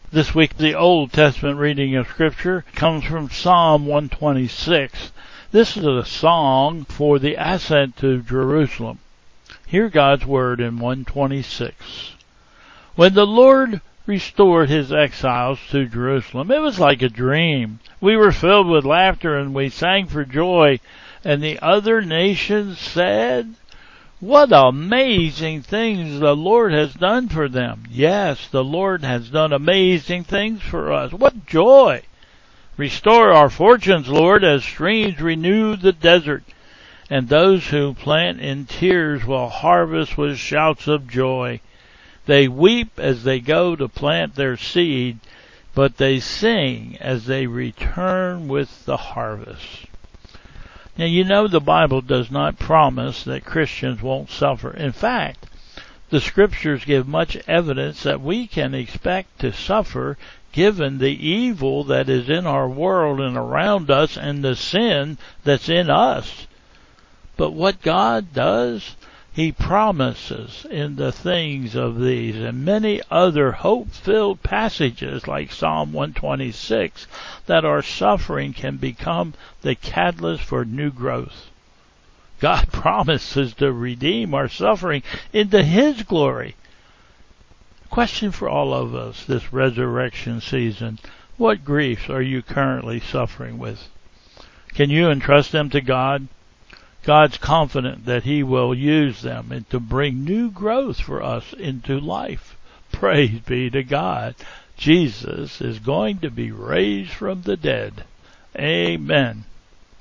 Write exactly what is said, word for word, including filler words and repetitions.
This week, the Old Testament reading of Scripture comes from Psalm one twenty-six. This is a song for the ascent to Jerusalem. Hear God's word in one twenty-six. When the Lord restored his exiles to Jerusalem, it was like a dream. We were filled with laughter and we sang for joy, and the other nations said, "What amazing things the Lord has done for them." Yes, the Lord has done amazing things for us. What joy! Restore our fortunes, Lord, as streams renew the desert, and those who plant in tears will harvest with shouts of joy. They weep as they go to plant their seed, but they sing as they return with the harvest. Now, you know the Bible does not promise that Christians won't suffer. In fact, the Scriptures give much evidence that we can expect to suffer given the evil that is in our world and around us and the sin that's in us. But what God does, He promises in the things of these and many other hope-filled passages like Psalm one twenty-six that our suffering can become the catalyst for new growth. God promises to redeem our suffering into His glory. Question for all of us this resurrection season: what griefs are you currently suffering with? Can you entrust them to God? God's confident that He will use them and to bring new growth for us into life. Praise be to God. Jesus is going to be raised from the dead. Amen.